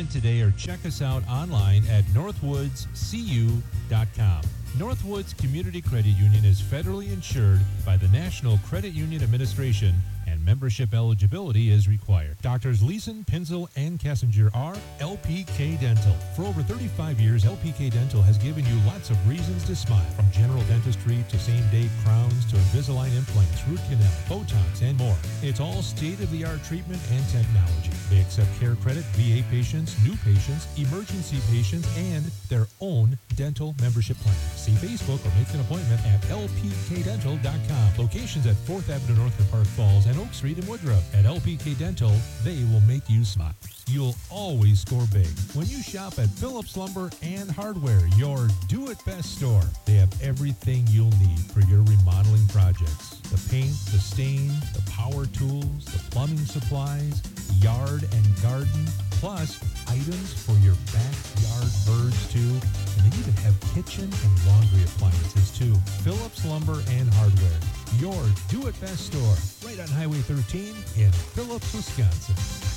appointment today or check us out online at northwoodscu.com. Northwoods Community Credit Union is federally insured by the National Credit Union Administration, and membership eligibility is required. Doctors Leeson, Pinzel, and Kessinger are LPK Dental. For over 35 years, LPK Dental has given you lots of reasons to smile. From general dentistry to same-day crowns to Invisalign implants, root canal, Botox, and more. It's all state-of-the-art treatment and technology. They accept care credit, VA patients, new patients, emergency patients, and their own dental membership plan. See Facebook or make an appointment at lpkdental.com. Locations at 4th Avenue North in Park Falls and Oak Street in Woodruff. At LPK Dental, they will make you smile. You'll always score big when you shop at Phillips Lumber and Hardware, your do-it-best store. They have everything you'll need for your remodeling projects. The paint, the stain, the power tools, the plumbing supplies, yard and garden, plus items for your backyard birds too. And they even have kitchen and laundry appliances too. Phillips Lumber and Hardware, your do-it-best store, right on Highway 13 in Phillips, Wisconsin.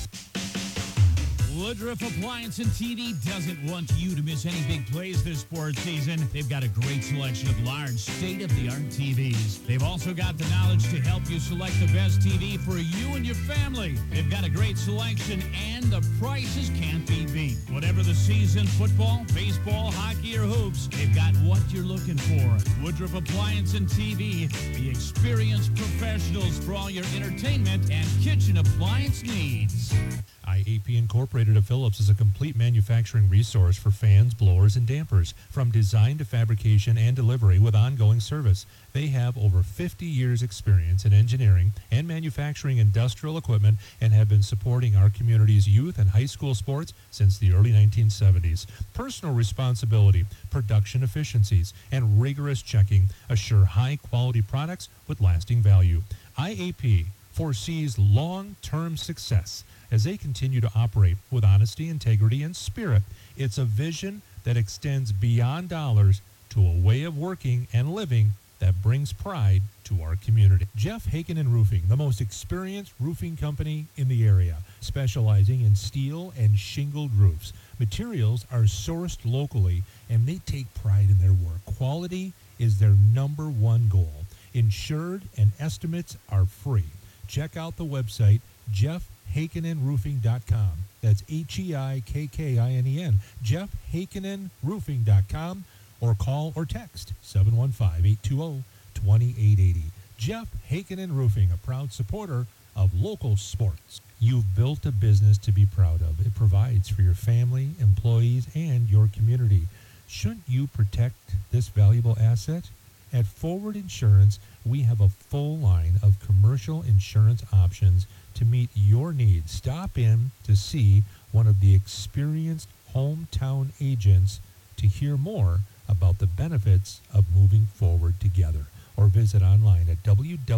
Woodruff Appliance and TV doesn't want you to miss any big plays this sports season. They've got a great selection of large, state-of-the-art TVs. They've also got the knowledge to help you select the best TV for you and your family. They've got a great selection, and the prices can't be beat. Whatever the season, football, baseball, hockey, or hoops, they've got what you're looking for. Woodruff Appliance and TV, the experienced professionals for all your entertainment and kitchen appliance needs. IAP Incorporated of Phillips is a complete manufacturing resource for fans, blowers, and dampers, from design to fabrication and delivery with ongoing service. They have over 50 years experience in engineering and manufacturing industrial equipment and have been supporting our community's youth and high school sports since the early 1970s. Personal responsibility, production efficiencies, and rigorous checking assure high-quality products with lasting value. IAP foresees long-term success as they continue to operate with honesty, integrity, and spirit. It's a vision that extends beyond dollars to a way of working and living that brings pride to our community. Jeff Hakenin Roofing, the most experienced roofing company in the area, specializing in steel and shingled roofs. Materials are sourced locally, and they take pride in their work. Quality is their number one goal. Insured and estimates are free. Check out the website, JeffHakenenRoofing.com. That's HEIKKINEN, JeffHakenenRoofing.com, or call or text 715-820-2880. Jeff Hakenin Roofing, a proud supporter of local sports. You've built a business to be proud of. It provides for your family, employees, and your community. Shouldn't you protect this valuable asset? At Forward Insurance, we have a full line of commercial insurance options to meet your needs. Stop in to see one of the experienced hometown agents to hear more about the benefits of moving forward together, or visit online at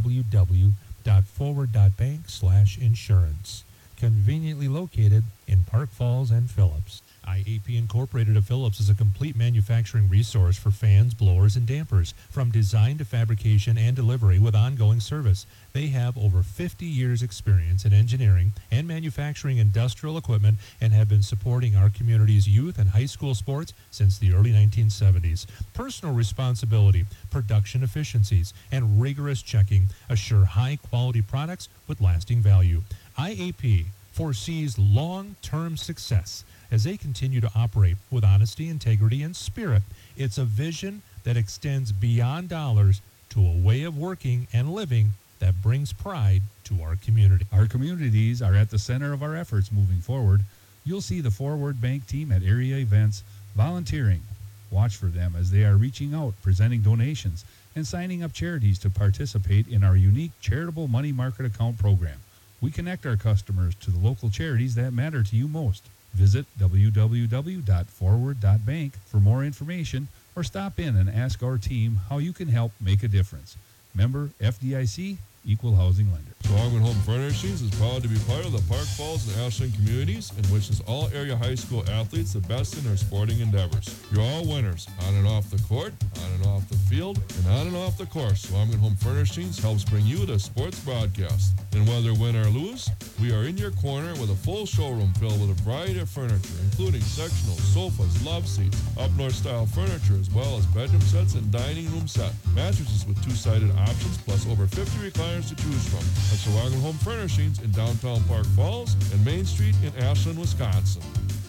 www.forward.bank/insurance. Conveniently located in Park Falls and Phillips. IAP Incorporated of Phillips is a complete manufacturing resource for fans, blowers, and dampers, from design to fabrication and delivery with ongoing service. They have over 50 years experience in engineering and manufacturing industrial equipment and have been supporting our community's youth and high school sports since the early 1970s. Personal responsibility, production efficiencies, and rigorous checking assure high-quality products with lasting value. IAP foresees long-term success as they continue to operate with honesty, integrity, and spirit. It's a vision that extends beyond dollars to a way of working and living that brings pride to our community. Our communities are at the center of our efforts moving forward. You'll see the Forward Bank team at area events volunteering. Watch for them as they are reaching out, presenting donations, and signing up charities to participate in our unique charitable money market account program. We connect our customers to the local charities that matter to you most. Visit www.forward.bank for more information, or stop in and ask our team how you can help make a difference. Member FDIC, Equal housing lender. Swagman Home Furnishings is proud to be part of the Park Falls and Ashland communities and wishes all area high school athletes the best in their sporting endeavors. You're all winners, on and off the court, on and off the field, and on and off the course. Swagman Home Furnishings helps bring you the sports broadcast. And whether win or lose, we are in your corner with a full showroom filled with a variety of furniture, including sectionals, sofas, love seats, up-north style furniture, as well as bedroom sets and dining room set. Mattresses with two-sided options, plus over 50 recliners to choose from. At Swagman Home Furnishings in downtown Park Falls and Main Street in Ashland, Wisconsin.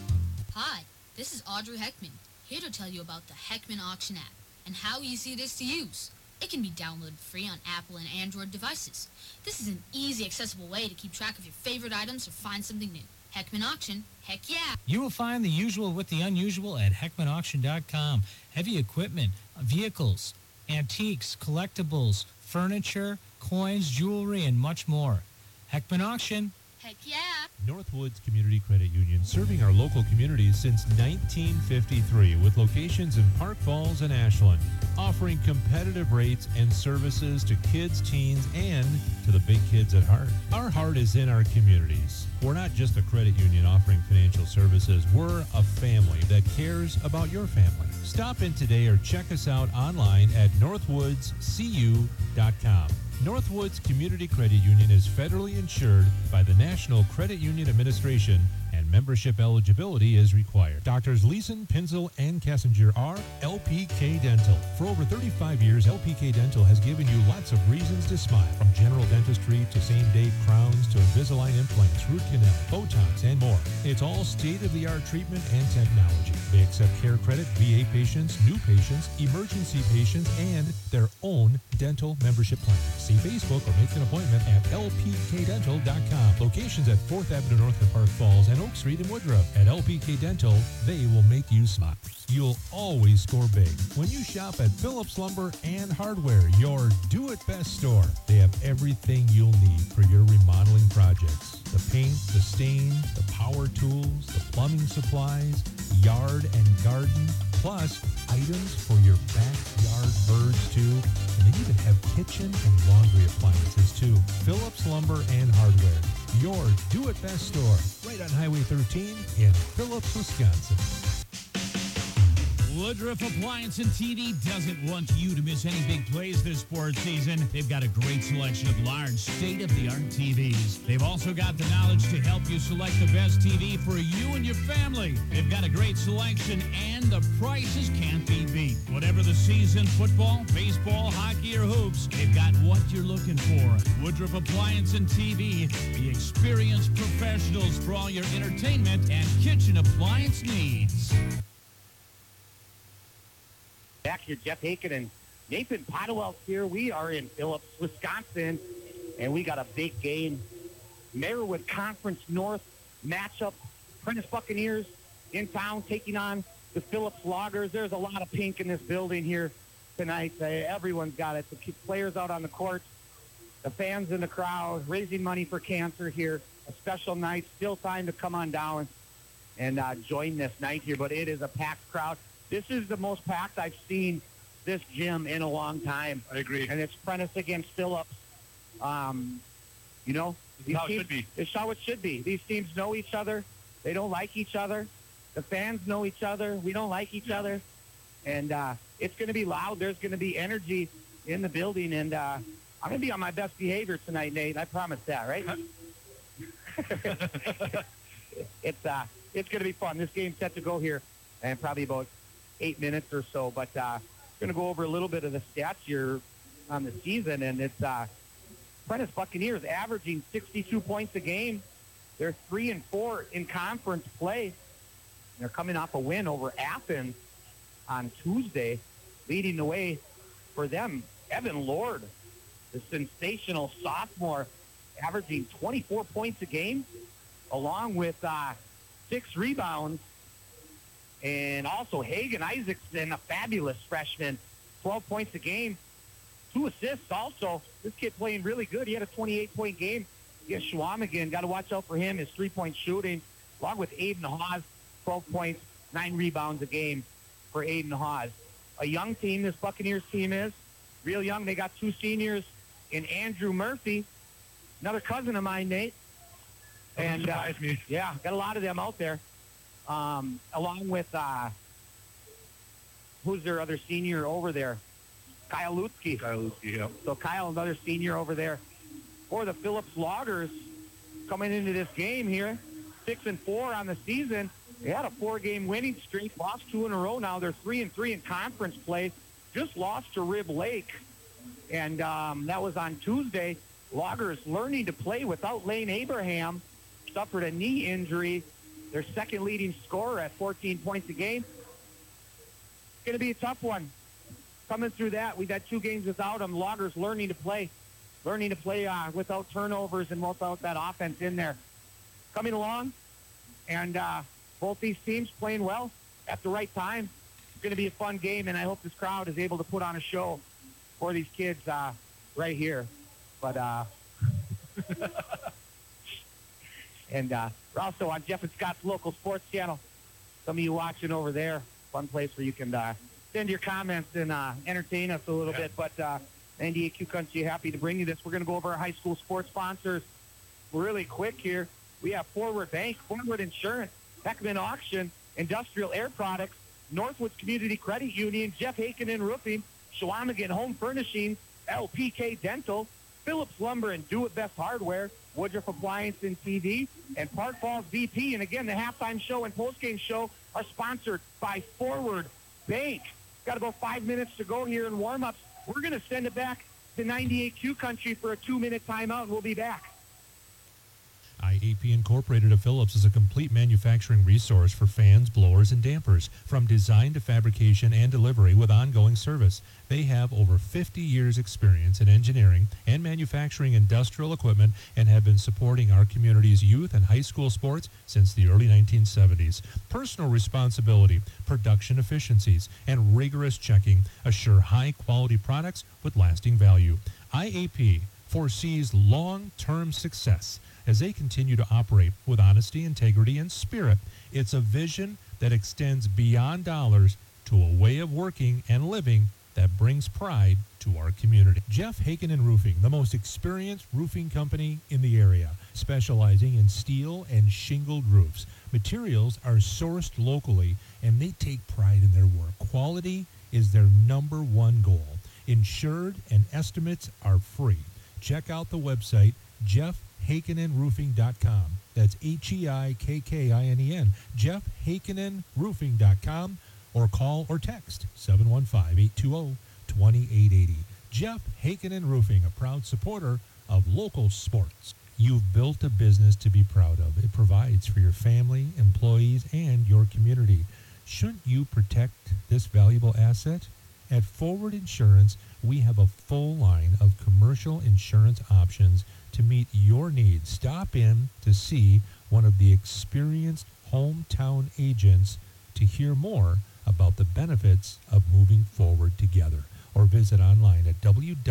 Hi, this is Audrey Heckman, here to tell you about the Heckman Auction app and how easy it is to use. It can be downloaded free on Apple and Android devices. This is an easy, accessible way to keep track of your favorite items or find something new. Heckman Auction, heck yeah! You will find the usual with the unusual at HeckmanAuction.com. Heavy equipment, vehicles, antiques, collectibles, furniture, coins, jewelry, and much more. Heckman Auction. Heck yeah! Northwoods Community Credit Union, serving our local communities since 1953 with locations in Park Falls and Ashland, offering competitive rates and services to kids, teens, and to the big kids at heart. Our heart is in our communities. We're not just a credit union offering financial services. We're a family that cares about your family. Stop in today or check us out online at northwoodscu.com. Northwoods Community Credit Union is federally insured by the National Credit Union Administration, and membership eligibility is required. Doctors Leeson, Pinzel, and Kessinger are LPK Dental. For over 35 years, LPK Dental has given you lots of reasons to smile. From general dentistry to same-day crowns to Invisalign implants, root canal, Botox, and more. It's all state-of-the-art treatment and technology. They accept care credit, VA patients, new patients, emergency patients, and their own dental membership plan. See Facebook or make an appointment at lpkdental.com. Locations at 4th Avenue North in Park Falls and Oak Street in Woodruff. At LPK Dental, they will make you smile. You'll always score big when you shop at Phillips Lumber and Hardware, your do-it-best store. They have everything you'll need for your remodeling projects. The paint, the stain, the power tools, the plumbing supplies, yard and garden, plus items for your backyard birds too. And they even have kitchen and laundry appliances too. Phillips Lumber and Hardware, your do-it-best store, right on Highway 13 in Phillips, Wisconsin. Woodruff Appliance and TV doesn't want you to miss any big plays this sports season. They've got a great selection of large, state-of-the-art TVs. They've also got the knowledge to help you select the best TV for you and your family. They've got a great selection, and the prices can't be beat. Whatever the season, football, baseball, hockey, or hoops, they've got what you're looking for. Woodruff Appliance and TV, the experienced professionals for all your entertainment and kitchen appliance needs. Back here, Jeff Haken and Nathan Podewell here. We are in Phillips, Wisconsin, and we got a big game. Marywood Conference North matchup. Prentice Buccaneers in town taking on the Phillips Loggers. There's a lot of pink in this building here tonight. Everyone's got it. The players out on the court, the fans in the crowd, raising money for cancer here. A special night. Still time to come on down and join this night here, but it is a packed crowd. This is the most packed I've seen this gym in a long time. I agree. And it's Prentice against Phillips. You know, this is how it should be. It's how it should be. These teams know each other. They don't like each other. The fans know each other. We don't like each other. And it's going to be loud. There's going to be energy in the building. And I'm going to be on my best behavior tonight, Nate. I promise that, right? It's going to be fun. This game's set to go here in probably about 8 minutes or so, but going to go over a little bit of the stats here on the season, and it's Prentice Buccaneers averaging 62 points a game. They're 3-4 in conference play. They're coming off a win over Athens on Tuesday, leading the way for them. Evan Lord, the sensational sophomore, averaging 24 points a game, along with 6 rebounds. And also Hagen Isaacson, a fabulous freshman, 12 points a game, 2 assists also. This kid playing really good. He had a 28-point game against Schwamigan. Got to watch out for him, his 3-point shooting, along with Aiden Hawes, 12 points, 9 rebounds a game for Aiden Hawes. A young team, this Buccaneers team is. Real young. They got 2 seniors and Andrew Murphy, another cousin of mine, Nate. And yeah, got a lot of them out there. Along with who's their other senior over there? Kyle Lutzke. Yep. So Kyle, another senior over there. For the Phillips Loggers, coming into this game here, 6-4 on the season. They had a 4-game winning streak, lost 2 in a row now. They're 3-3 in conference play. Just lost to Rib Lake, and that was on Tuesday. Loggers learning to play without Lane Abraham, suffered a knee injury. Their second leading scorer at 14 points a game. It's going to be a tough one. Coming through that, we've had 2 games without them. Loggers learning to play without turnovers and without that offense in there. Coming along, and both these teams playing well at the right time. It's going to be a fun game, and I hope this crowd is able to put on a show for these kids right here. But and we're also on Jeff and Scott's local sports channel. Some of you watching over there, fun place where you can send your comments and entertain us a little bit. But 98Q Country, happy to bring you this. We're going to go over our high school sports sponsors really quick here. We have Forward Bank, Forward Insurance, Heckman Auction, Industrial Air Products, Northwoods Community Credit Union, Jeff Hakenin Roofing, Shawamigan Home Furnishings, LPK Dental, Phillips Lumber and Do It Best Hardware, Woodruff Appliance and TV, and Park Falls VP. And again, the halftime show and postgame show are sponsored by Forward Bank. Got about 5 minutes to go here in warm-ups. We're going to send it back to 98Q Country for a 2-minute timeout, and we'll be back. IAP Incorporated of Phillips is a complete manufacturing resource for fans, blowers, and dampers, from design to fabrication and delivery with ongoing service. They have over 50 years experience in engineering and manufacturing industrial equipment and have been supporting our community's youth and high school sports since the early 1970s. Personal responsibility, production efficiencies, and rigorous checking assure high-quality products with lasting value. IAP foresees long-term success as they continue to operate with honesty, integrity, and spirit. It's a vision that extends beyond dollars to a way of working and living that brings pride to our community. Jeff Hakenin Roofing, the most experienced roofing company in the area, specializing in steel and shingled roofs. Materials are sourced locally, and they take pride in their work. Quality is their number 1 goal. Insured and estimates are free. Check out the website, JeffHakeninRoofing.com. That's HEIKKINEN, JeffHakeninRoofing.com, or call or text 715-820-2880. Jeff Hakenin Roofing, a proud supporter of local sports. You've built a business to be proud of. It provides for your family, employees, and your community. Shouldn't you protect this valuable asset? At Forward Insurance, we have a full line of commercial insurance options to meet your needs. Stop in to see one of the experienced hometown agents to hear more about the benefits of moving forward together, or visit online at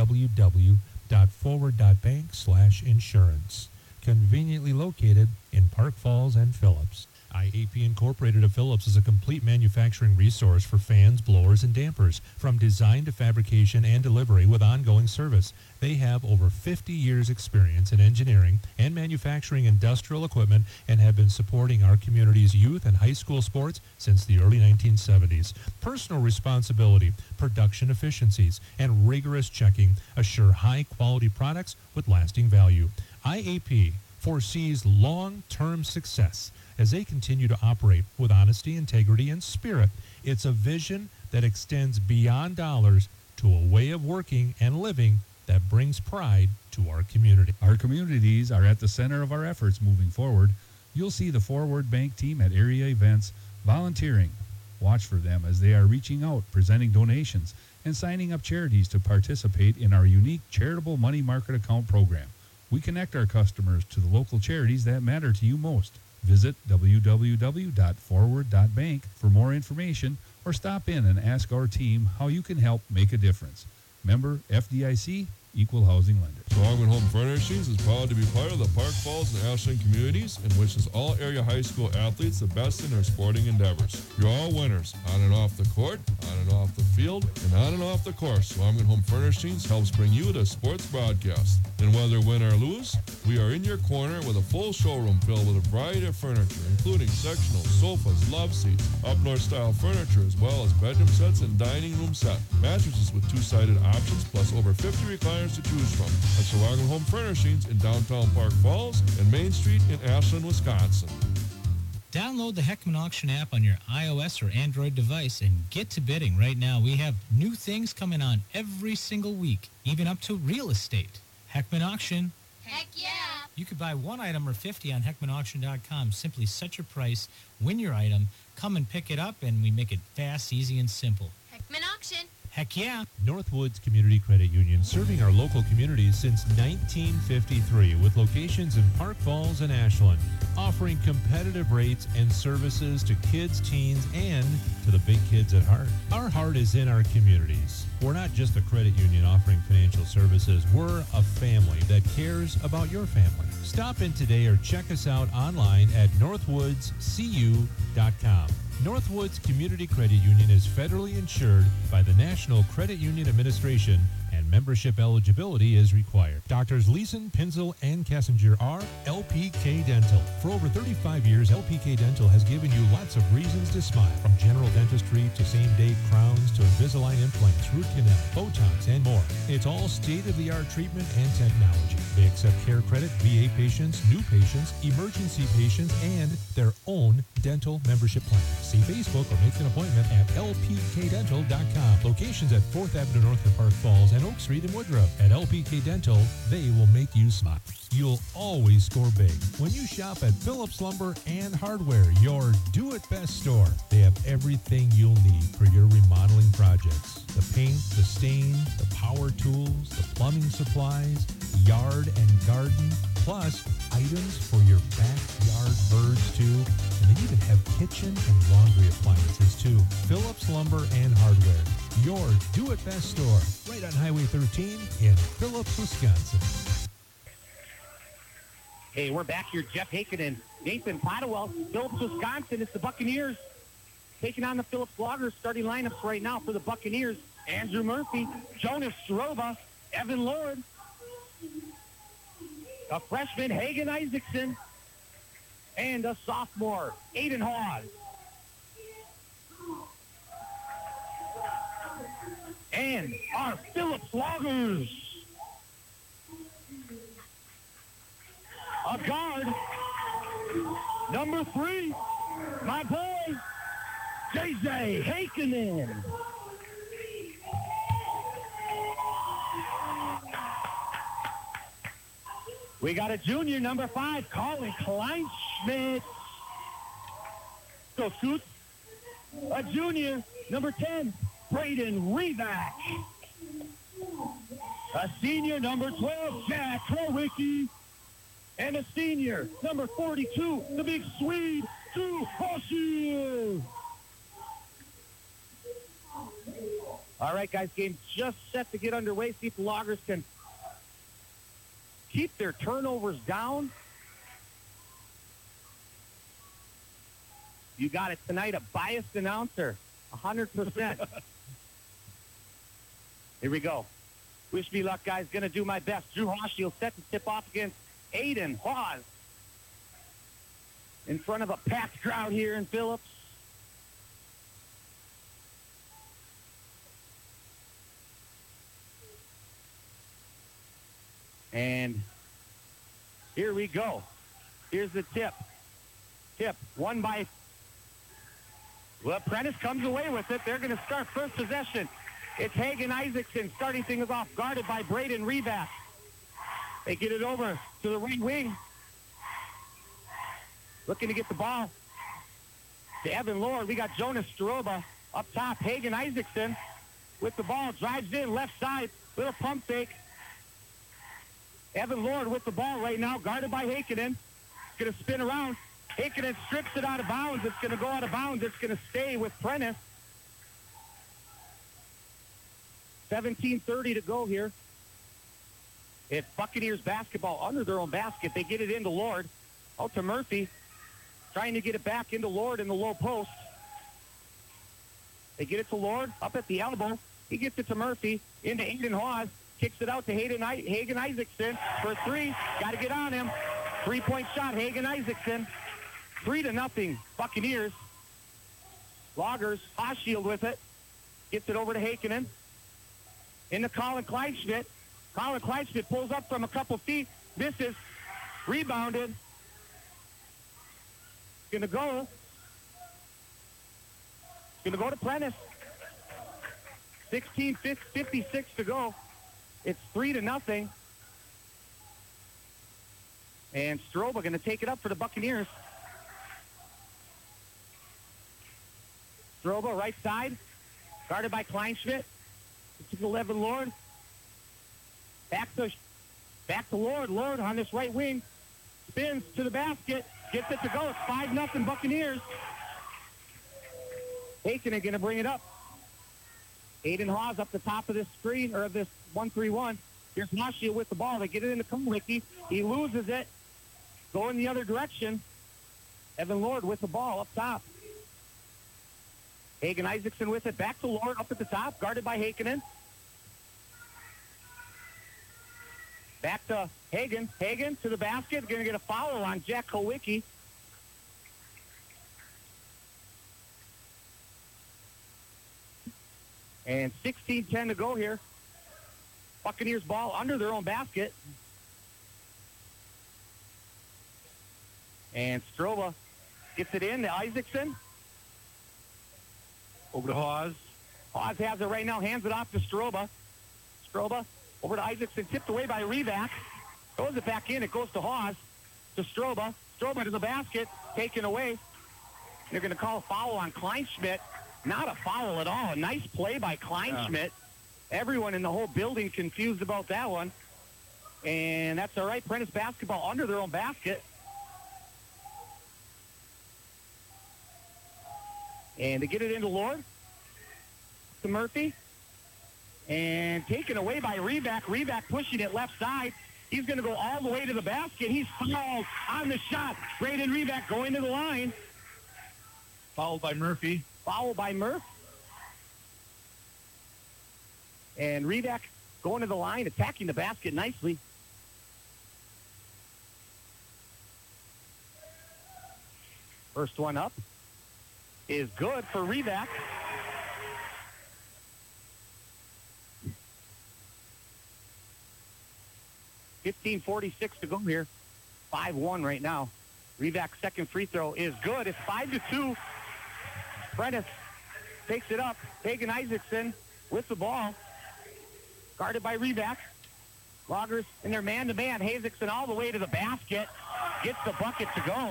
www.forward.bank/insurance. Conveniently located in Park Falls and Phillips. IAP Incorporated of Phillips is a complete manufacturing resource for fans, blowers, and dampers, from design to fabrication and delivery with ongoing service. They have over 50 years experience in engineering and manufacturing industrial equipment and have been supporting our community's youth and high school sports since the early 1970s. Personal responsibility, production efficiencies, and rigorous checking assure high-quality products with lasting value. IAP foresees long-term success as they continue to operate with honesty, integrity, and spirit. It's a vision that extends beyond dollars to a way of working and living that brings pride to our community. Our communities are at the center of our efforts moving forward. You'll see the Forward Bank team at area events volunteering. Watch for them as they are reaching out, presenting donations, and signing up charities to participate in our unique charitable money market account program. We connect our customers to the local charities that matter to you most. Visit www.forward.bank for more information, or stop in and ask our team how you can help make a difference. Member FDIC, Equal housing lender. Swagman Home Furnishings is proud to be part of the Park Falls and Ashland communities and wishes all area high school athletes the best in their sporting endeavors. You're all winners, on and off the court, on and off the field, and on and off the course. Swagman Home Furnishings helps bring you the sports broadcast. And whether win or lose, we are in your corner with a full showroom filled with a variety of furniture, including sectionals, sofas, love seats, up-north style furniture, as well as bedroom sets and dining room set. Mattresses with two-sided options, plus over 50 recliners to choose from. At Swagman Home Furnishings in downtown Park Falls and Main Street in Ashland, Wisconsin. Download the Heckman Auction app on your iOS or Android device and get to bidding right now. We have new things coming on every single week, even up to real estate. Heckman Auction. Heck yeah! You could buy one item or 50 on HeckmanAuction.com. Simply set your price, win your item, come and pick it up, and we make it fast, easy, and simple. Heckman Auction. Heck yeah! Northwoods Community Credit Union, serving our local communities since 1953 with locations in Park Falls and Ashland, offering competitive rates and services to kids, teens, and to the big kids at heart. Our heart is in our communities. We're not just a credit union offering financial services. We're a family that cares about your family. Stop in today or check us out online at northwoodscu.com. Northwoods Community Credit Union is federally insured by the National Credit Union Administration, and membership eligibility is required. Doctors Leeson, Pinzel, and Kessinger are LPK Dental. For over 35 years, LPK Dental has given you lots of reasons to smile, from general dentistry to same-day crowns to Invisalign implants, root canal, Botox, and more. It's all state-of-the-art treatment and technology. They accept care credit, VA patients, new patients, emergency patients, and their own dental membership plan. See Facebook or make an appointment at lpkdental.com. Locations at 4th Avenue North in Park Falls and Oak Street in Woodruff. At LPK Dental, they will make you smile. You'll always score big when you shop at Phillips Lumber and Hardware, your do-it-best store. They have everything you'll need for your remodeling projects. The paint, the stain, the power tools, the plumbing supplies, yard and garden, plus items for your backyard birds too. And they even have kitchen and laundry appliances too. Phillips Lumber and Hardware, your do-it-best store, right on Highway 13 in Phillips, Wisconsin. Hey, we're back here. Jeff Haken and Nathan Potterwell, Phillips, Wisconsin. It's the Buccaneers taking on the Phillips Loggers. Starting lineups right now for the Buccaneers: Andrew Murphy, Jonas Strova, Evan Lord, a freshman, Hagen Isaacson, and a sophomore, Aiden Hawes. And our Phillips Loggers, a guard, number 3, my boy, JJ Hakenin. We got a junior, number 5, Colin Kleinschmidt. Go Scoots. A junior, number 10, Braden Revac. A senior, number 12, Jack Krowicki. And a senior, number 42, the big Swede, Drew Hoshi. All right, guys, game just set to get underway. See if the Loggers can keep their turnovers down. You got it tonight, a biased announcer, 100%. Here we go. Wish me luck, guys. Going to do my best. Drew Hoshi will set the tip off against Aiden Hawes in front of a packed crowd here in Phillips. And here we go. Here's the tip. Tip won by, well, Prentice comes away with it. They're going to start first possession. It's Hagen Isaacson starting things off, guarded by Braden Reback. They get it over to the right wing. Looking to get the ball to Evan Lord. We got Jonas Staroba up top. Hagen Isaacson with the ball. Drives in left side. Little pump fake. Evan Lord with the ball right now. Guarded by Hakinen. Going to spin around. Hakinen strips it out of bounds. It's going to go out of bounds. It's going to stay with Prentice. 17:30 to go here. It's Buccaneers basketball under their own basket. They get it into Lord. Out to Murphy. Trying to get it back into Lord in the low post. They get it to Lord up at the elbow. He gets it to Murphy. Into Aiden Hawes. Kicks it out to Hagen Isaacson for three. Got to get on him. 3-point shot, Hagen Isaacson. 3-0 Buccaneers. Loggers, Hoshield with it. Gets it over to Heikkinen. Into Colin Kleinschmidt. Colin Kleinschmidt pulls up from a couple feet. Misses. Rebounded. Going to go. Going to go to Prentice. 16:56 to go. It's 3-0. And Stroba going to take it up for the Buccaneers. Stroba, right side. Guarded by Kleinschmidt. It's 11 Lord. Back to Lord. Lord on this right wing. Spins to the basket. Gets it to go. It's 5-0 Buccaneers. Heikkinen going to bring it up. Aiden Hawes up the top of this screen, or of this 1-3-1. Here's Hoshield with the ball. They get it into Kumlicki. He loses it. Going the other direction. Evan Lord with the ball up top. Hagen Isaacson with it. Back to Lord up at the top. Guarded by Heikkinen. Back to Hagen. Hagen to the basket. Going to get a foul on Jack Kowicki. And 16-10 to go here. Buccaneers ball under their own basket. And Stroba gets it in to Isaacson. Over to Hawes. Hawes has it right now. Hands it off to Stroba. Stroba over to Isaacson. Tipped away by Revac. Throws it back in. It goes to Hawes. To Stroba. Stroba to the basket. Taken away. They're going to call a foul on Kleinschmidt. Not a foul at all. A nice play by Kleinschmidt. Everyone in the whole building confused about that one. And that's all right. Prentice basketball under their own basket. And they get it into Lord. To Murphy. And taken away by Revac. Revac pushing it left side. He's going to go all the way to the basket. He's fouled on the shot. Braden Revac going to the line. Fouled by Murphy. Foul by Murph. And Revac going to the line, attacking the basket nicely. First one up is good for Revac. .46 to go here. 5-1 right now. Revac's second free throw is good. It's 5-2. Prentice takes it up. Hagen Isaacson with the ball. Guarded by Revac. Loggers in their man-to-man. Isaacson all the way to the basket. Gets the bucket to go.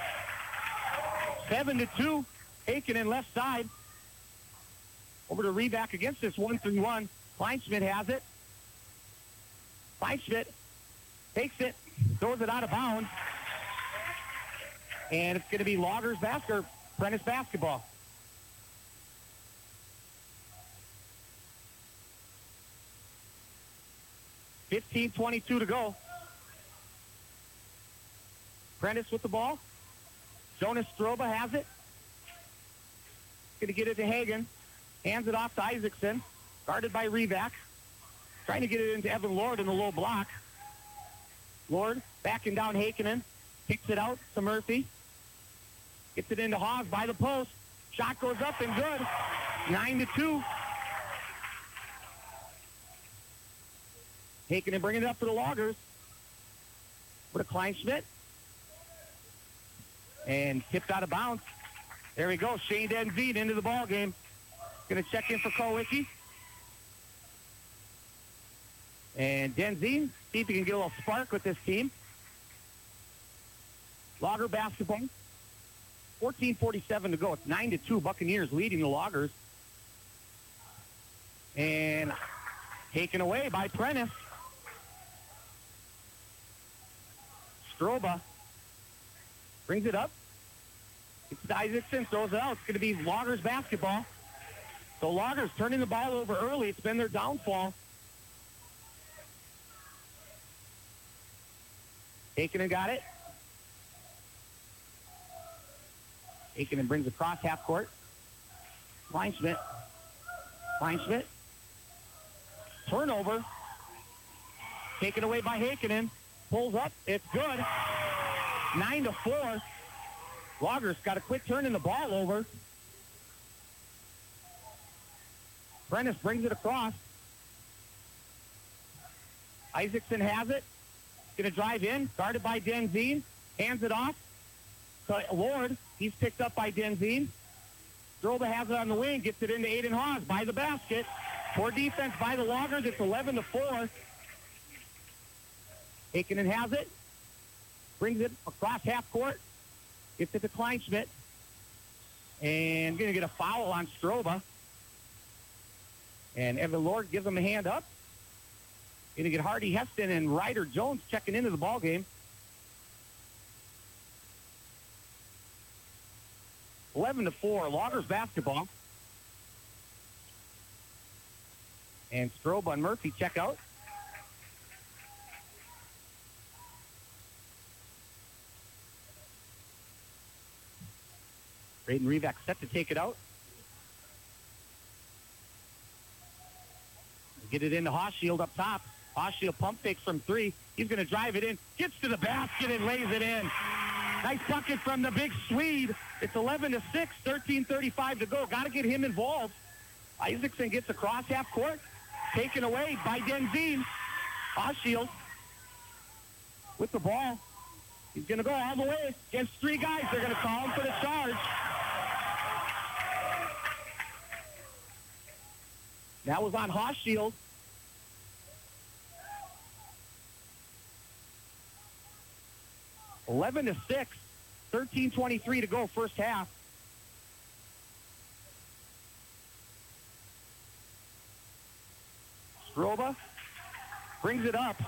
7-2. Heikkinen left side. Over to Revac against this 1-3-1. Kleinschmidt has it. Kleinschmidt takes it. Throws it out of bounds. And it's going to be Loggers basket, Prentice basketball. .22 to go. Prentice with the ball. Jonas Stroba has it. Going to get it to Hagen. Hands it off to Isaacson. Guarded by Revac. Trying to get it into Evan Lord in the low block. Lord backing down Heikkinen. Kicks it out to Murphy. Gets it into Hawes by the post. Shot goes up and good. 9-2. Heikkinen bringing it up to the Loggers. With a Kleinschmidt. And tipped out of bounds. There we go. Shane Denzine into the ball game. Going to check in for Kowicki. And Denzine, see if he can get a little spark with this team. Logger basketball. 14:47 to go. It's 9-2. Buccaneers leading the Loggers. And taken away by Prentice. Stroba brings it up. It's Isaacson, throws it out. It's going to be Loggers basketball. So Loggers turning the ball over early. It's been their downfall. Aikinen got it. Aikinen brings across half court. Kleinschmidt. Turnover. Taken away by Heikkinen. Pulls up. It's good. 9-4. Loggers got a quick turn in the ball over. Prentice brings it across. Isaacson has it. Going to drive in. Guarded by Denzine. Hands it off to Lord. He's picked up by Denzine. Stroba has it on the wing. Gets it into Aiden Haas by the basket. Poor defense by the Loggers. It's 11-4. Heikkinen has it. Brings it across half court. Gets it to Kleinschmidt. And going to get a foul on Stroba. And Evan Lord gives him a hand up. Going to get Hardy Heston and Ryder Jones checking into the ball game. 11-4, Loggers basketball. And Stroba and Murphy check out. Braden Revac set to take it out. Get it into Hochschild up top. Hochschild pump fake from three. He's going to drive it in. Gets to the basket and lays it in. Nice bucket from the big Swede. It's 11-6, 13:35 to go. Got to get him involved. Isaacson gets across half court. Taken away by Denzine. Hochschild with the ball. He's going to go all the way against three guys. They're going to call him for the charge. That was on Hochschild. (11-6), 13:23 to go, first half. Stroba brings it up.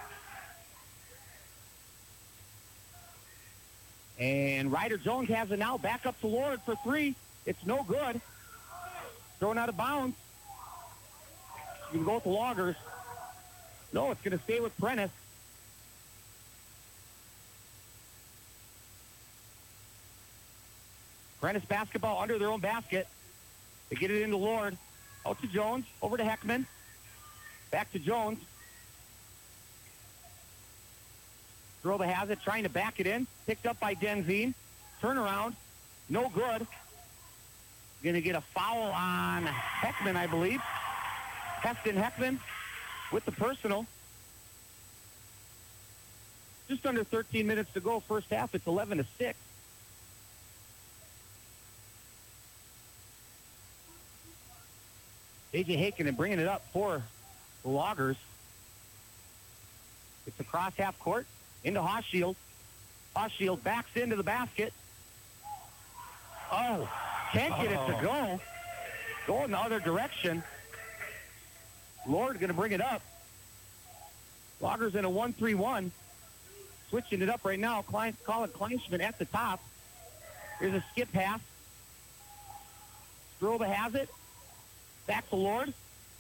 And Ryder Jones has it now. Back up to Lord for three. It's no good. Thrown out of bounds. You can go with the Loggers. No, it's going to stay with Prentice. Prentice basketball under their own basket. They get it into Lord. Out to Jones. Over to Heckman. Back to Jones. Stroba has it, trying to back it in. Picked up by Denzine. Turnaround. No good. Going to get a foul on Heckman, I believe. Heston Heckman with the personal. Just under 13 minutes to go, first half. It's 11-6. A.J. Heikkinen bringing it up for the Loggers. It's across half court into Hochschild. Hochschild backs into the basket. Oh, can't get it to go. Going the other direction. Lord going to bring it up. Loggers in a 1-3-1. Switching it up right now. Colin Kleinschmidt at the top. Here's a skip pass. Stroba has it. Back to Lord.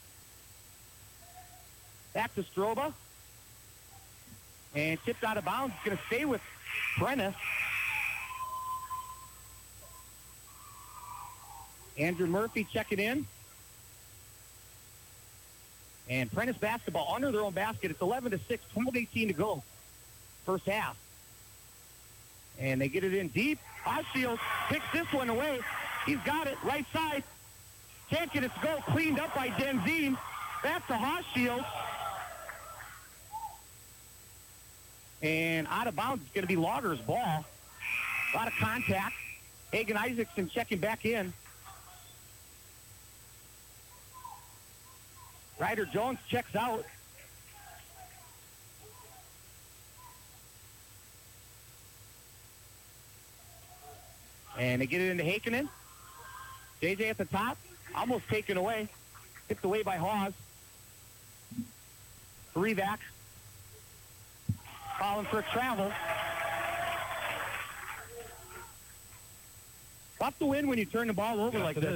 Back to Stroba. And tipped out of bounds. It's going to stay with Prentice. Andrew Murphy checking in. And Prentice basketball under their own basket. It's 11-6, 12:18 to go. First half. And they get it in deep. Hochschild picks this one away. He's got it. Right side. Can't get it to go. Cleaned up by Denzine. Back to Hochschild. And out of bounds, it's going to be Loggers' ball. A lot of contact. Hagen Isaacson checking back in. Ryder Jones checks out. And they get it into Heikkinen. JJ at the top. Almost taken away. Tipped away by Hawes. Revac. Calling for a travel. Tough to win when you turn the ball over like this.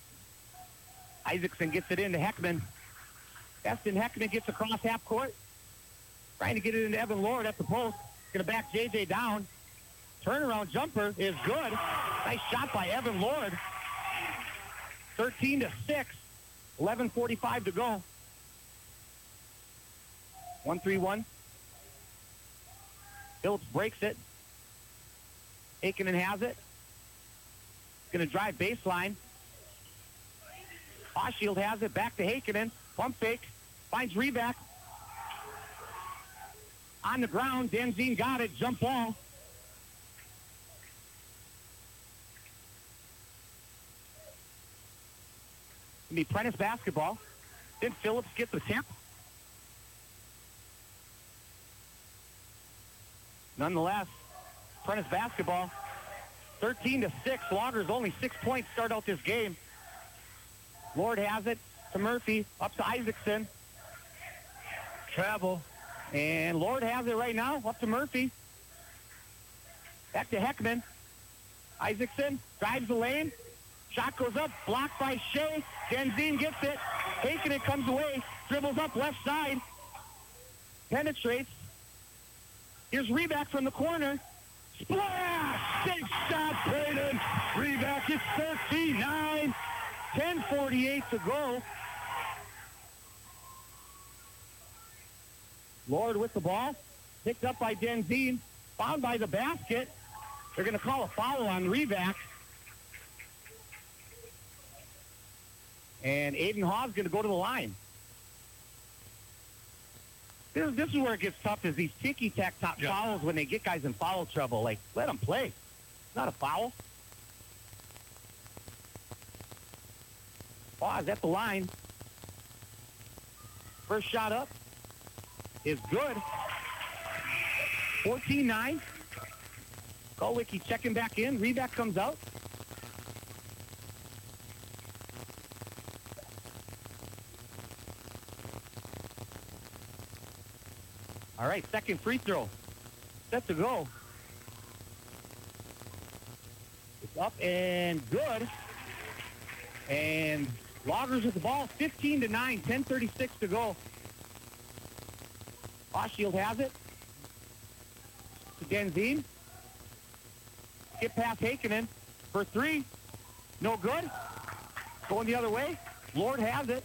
Isaacson gets it into Heckman. Heston Heckman gets across half court. Trying to get it into Evan Lord at the post. Going to back JJ down. Turnaround jumper is good. Nice shot by Evan Lord. 13-6. 11:45 to go. 1-3-1. Phillips breaks it. Heikkinen has it. Going to drive baseline. Oshield has it. Back to Heikkinen. Pump fake. Finds Reback. On the ground. Denzine got it. Jump ball. It'll be Prentice basketball. Then Phillips gets the tip. Nonetheless, Prentice basketball. 13-6. Loggers only 6 points start out this game. Lord has it to Murphy. Up to Isaacson. Travel. And Lord has it right now. Up to Murphy. Back to Heckman. Isaacson drives the lane. Shot goes up. Blocked by Shea. Denzine gets it. Heikkinen comes away. Dribbles up left side. Penetrates. Here's Reback from the corner. Splash! Big shot, Braden. Reback is 13-9. 10:48 to go. Lord with the ball. Picked up by Denzine. Found by the basket. They're going to call a foul on Reback. And Aiden Hawes going to go to the line. This is where it gets tough, is these ticky-tack fouls when they get guys in foul trouble. Like, let them play. It's not a foul. Hawes at the line. First shot up is good. 14-9. Golwicki checking back in. Reback comes out. All right, second free throw. Set to go. It's up and good. And Loggers with the ball, 15-9, 10:36 to go. Oshield has it. To Denzine. Skip past Heikkinen for three. No good. Going the other way. Lord has it.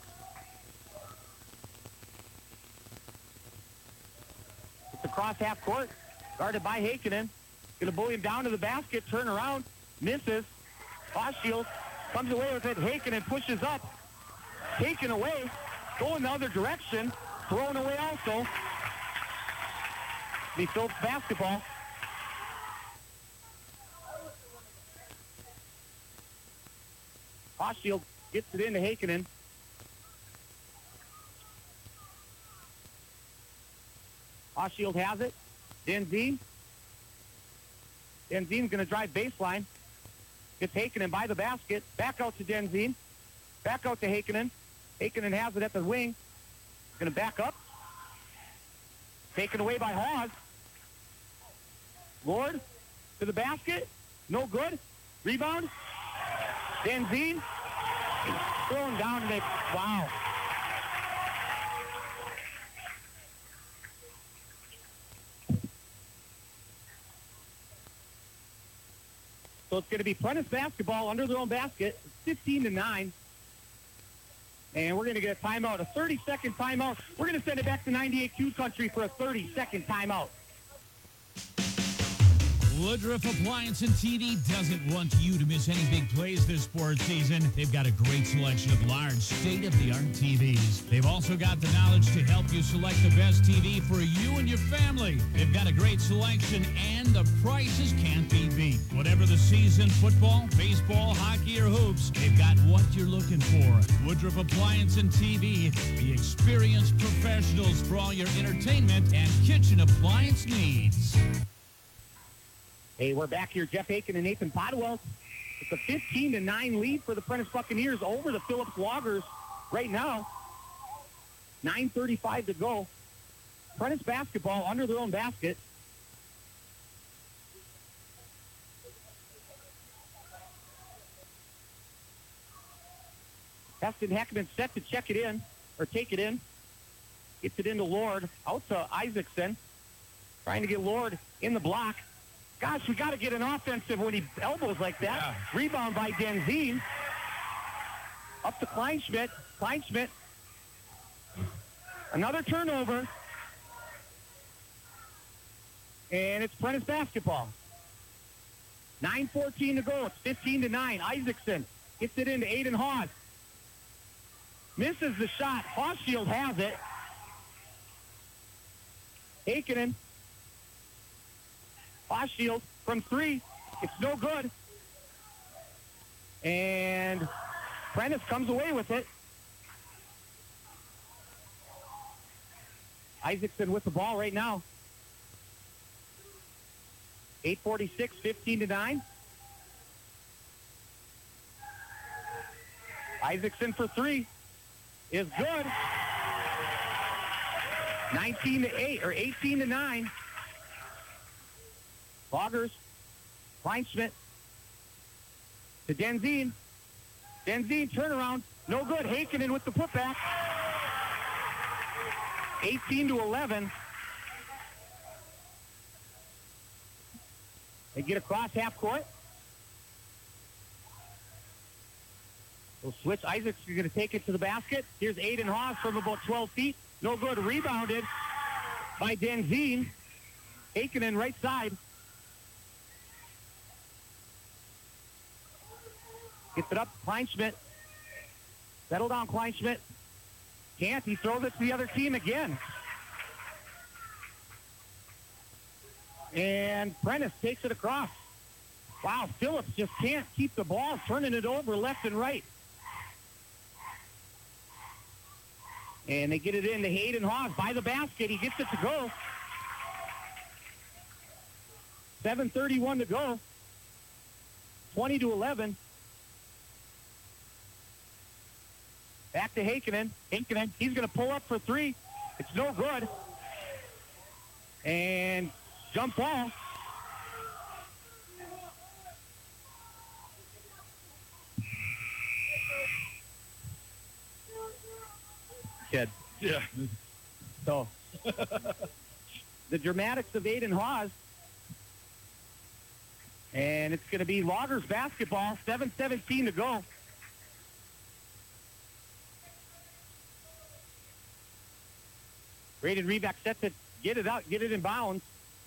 It's across half court. Guarded by Heikkinen. Going to bully him down to the basket. Turn around. Misses. Oshield comes away with it. Heikkinen pushes up. Taken away. Going the other direction. Thrown away also. The Phillips basketball. Oshield gets it into Heikkinen. Oshield has it. Denzine. Denzine's going to drive baseline. Gets Heikkinen by the basket. Back out to Denzine. Back out to Heikkinen. Heikkinen has it at the wing. Going to back up. Taken away by Hawes. Lord to the basket. No good. Rebound. Denzine. Thrown down and wow. So it's going to be Prentice basketball under their own basket. 15-9. And we're going to get a timeout, a 30-second timeout. We're going to send it back to 98Q Country for a 30-second timeout. Woodruff Appliance and TV doesn't want you to miss any big plays this sports season. They've got a great selection of large, state-of-the-art TVs. They've also got the knowledge to help you select the best TV for you and your family. They've got a great selection, and the prices can't be beat. Whatever the season, football, baseball, hockey, or hoops, they've got what you're looking for. Woodruff Appliance and TV, the experienced professionals for all your entertainment and kitchen appliance needs. Hey, we're back here. Jeff Aiken and Nathan Podwell. It's a 15-9 lead for the Prentice Buccaneers over the Phillips Loggers right now. 9:35 to go. Prentice basketball under their own basket. Heston Heckman set to check it in, or take it in. Gets it into Lord. Out to Isaacson. Trying to get Lord in the block. Gosh, we got to get an offensive when he elbows like that. Yeah. Rebound by Denzine. Up to Kleinschmidt. Kleinschmidt. Another turnover. And it's Prentice basketball. 9:14 to go. It's 15-9. Isaacson gets it into Aiden Haas. Misses the shot. Hochschild has it. Heikkinen. Hochschild from three. It's no good. And Prentice comes away with it. Isaacson with the ball right now. 8:46, 15-9. Isaacson for three is good. 19-8 or 18-9. Loggers, Kleinschmidt to Denzine. Denzine turnaround, no good. Heikkinen with the putback. 18-11. They get across half court. They'll switch. Isaac's going to take it to the basket. Here's Aiden Haas from about 12 feet. No good. Rebounded by Denzine. Heikkinen right side. Gets it up. Kleinschmidt. Settle down, Kleinschmidt. Can't. He throws it to the other team again. And Prentice takes it across. Wow, Phillips just can't keep the ball, turning it over left and right. And they get it into Hayden Haas by the basket. He gets it to go. 7:31 to go. 20-11. Back to Heikkinen. Heikkinen, he's going to pull up for three. It's no good. And jump ball. Kid. Yeah. So, the dramatics of Aiden Haas. And it's going to be Loggers basketball. 7:17 to go. Braden Reback set to get it out, get it in bounds.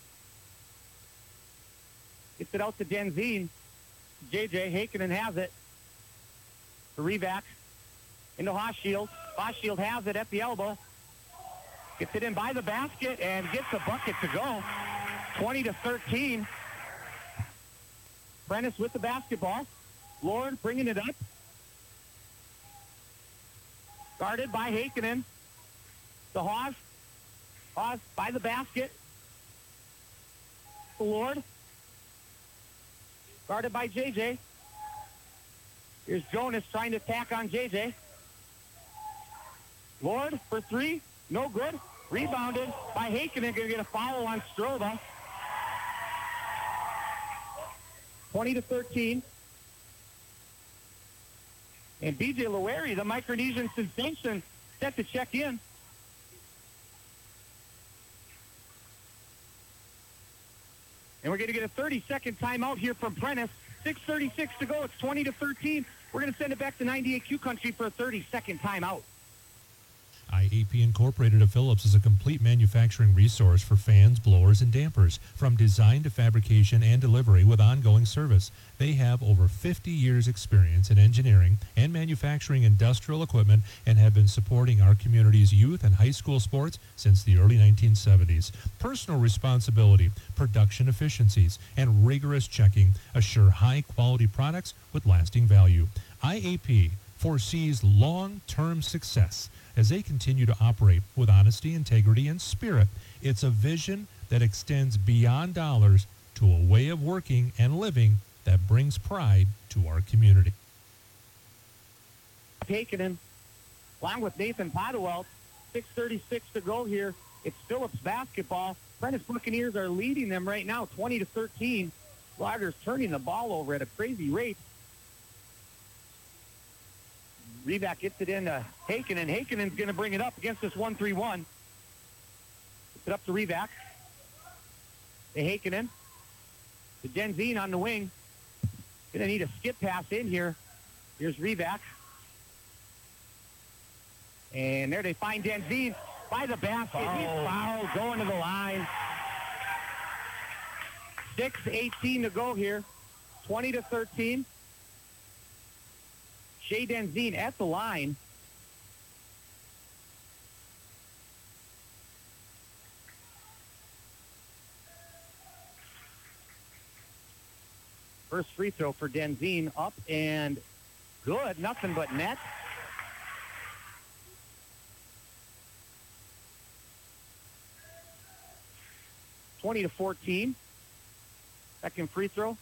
Gets it out to Denzine. JJ Heikkinen has it. To Reback. Into Hochschild. Hochschild has it at the elbow. Gets it in by the basket and gets a bucket to go. 20-13. Prentice with the basketball. Lord bringing it up. Guarded by Heikkinen. To Haas. Haas by the basket. To Lord. Guarded by JJ. Here's Jonas trying to tack on JJ. Lord for three. No good. Rebounded by Heikkinen. Going to get a foul on Stroba. 20-13. And BJ Lowery, the Micronesian sensation, set to check in. And we're going to get a 30-second timeout here from Prentice. 6:36 to go. It's 20-13. We're going to send it back to 98Q Country for a 30-second timeout. IAP Incorporated of Phillips is a complete manufacturing resource for fans, blowers, and dampers, from design to fabrication and delivery with ongoing service. They have over 50 years experience in engineering and manufacturing industrial equipment and have been supporting our community's youth and high school sports since the early 1970s. Personal responsibility, production efficiencies, and rigorous checking assure high-quality products with lasting value. IAP foresees long-term success as they continue to operate with honesty, integrity, and spirit. It's a vision that extends beyond dollars to a way of working and living that brings pride to our community. Heikkinen, along with Nathan Podewell, 6:36 to go here. It's Phillips basketball. Prentice Buccaneers are leading them right now, 20-13. Loggers turning the ball over at a crazy rate. Reback gets it into Heikkinen. Heikkinen's going to bring it up against this 1-3-1. it up to Revac. To Heikkinen. To Denzine on the wing. Gonna need a skip pass in here. Here's Revac. And there they find Denzine by the basket. He's fouled, going to the line. 6:18 to go here. 20-13. Shea Denzine at the line. First free throw for Denzine, up and good. Nothing but net. (20-14). Second free throw.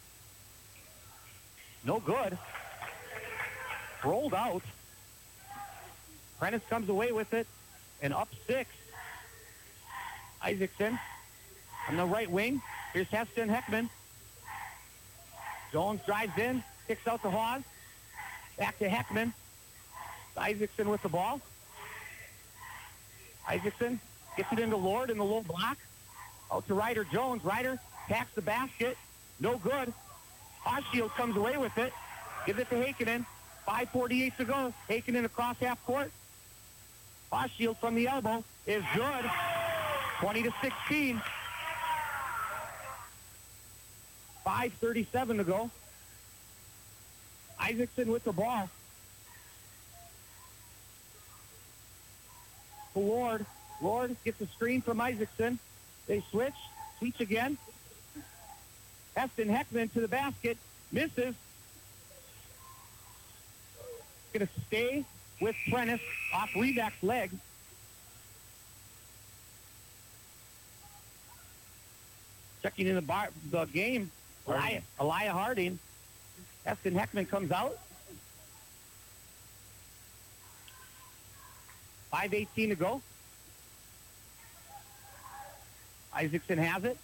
No good. Rolled out. Prentice comes away with it. And up 6. Isaacson on the right wing. Here's Heston Heckman. Jones drives in. Kicks out to Hawes. Back to Heckman. Isaacson with the ball. Isaacson gets it into Lord in the low block. Out to Ryder Jones. Ryder tacks the basket. No good. Oshield comes away with it. Gives it to Heikkinen. 5:48 to go. Heikkinen across half court. Oshield from the elbow is good. 20-16. 5:37 to go. Isaacson with the ball. To Lord. Lord gets a screen from Isaacson. They switch. Switch again. Heston Heckman to the basket. Misses. Going to stay with Prentice off Revac's leg. Checking in the game, Elijah Harding. Heston Heckman comes out. 5:18 to go. Isaacson has it.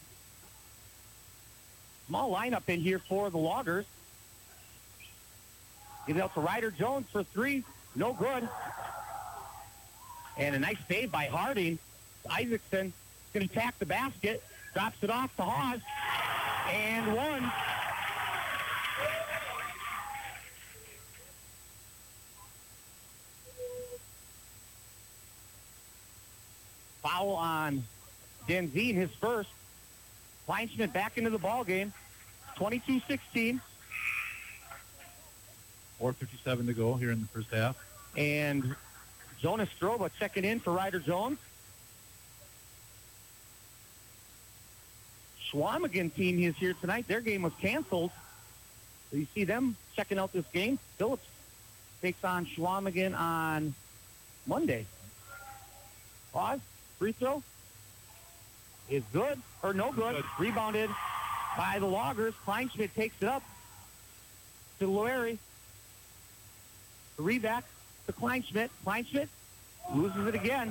Small lineup in here for the Loggers. Give it out to Ryder Jones for 3. No good. And a nice save by Harding. Isaacson going to attack the basket. Drops it off to Hawes. And 1. Foul on Denzine, his first. Kleinschmidt back into the ball game. 22-16. 4:57 to go here in the first half. And Jonas Stroba checking in for Ryder Jones. Schwamigan team is here tonight. Their game was canceled. So you see them checking out this game. Phillips takes on Schwamigan on Monday. Pause. Free throw is good or no good. Rebounded by the Loggers. Kleinschmidt takes it up to Loery. Revac to Kleinschmidt. Kleinschmidt loses it again.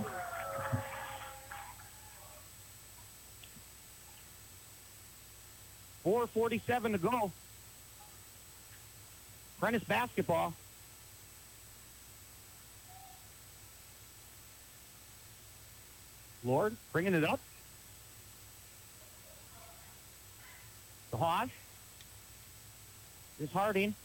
.447 to go. Prentice basketball. Lord bringing it up. The Hawes. Here's Harding.